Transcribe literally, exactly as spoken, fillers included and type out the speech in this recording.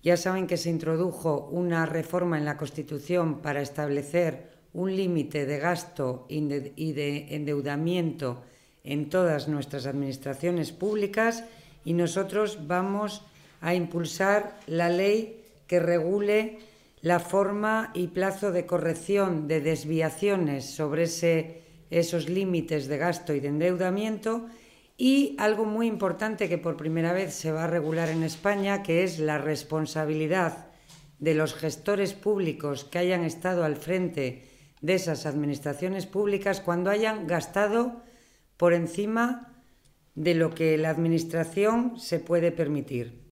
Ya saben que se introdujo una reforma en la Constitución para establecer un límite de gasto y de endeudamiento en todas nuestras administraciones públicas, y nosotros vamos a impulsar la ley que regule la forma y plazo de corrección de desviaciones sobre ese, esos límites de gasto y de endeudamiento. Y algo muy importante que por primera vez se va a regular en España, que es la responsabilidad de los gestores públicos que hayan estado al frente de esas administraciones públicas cuando hayan gastado por encima de lo que la administración se puede permitir.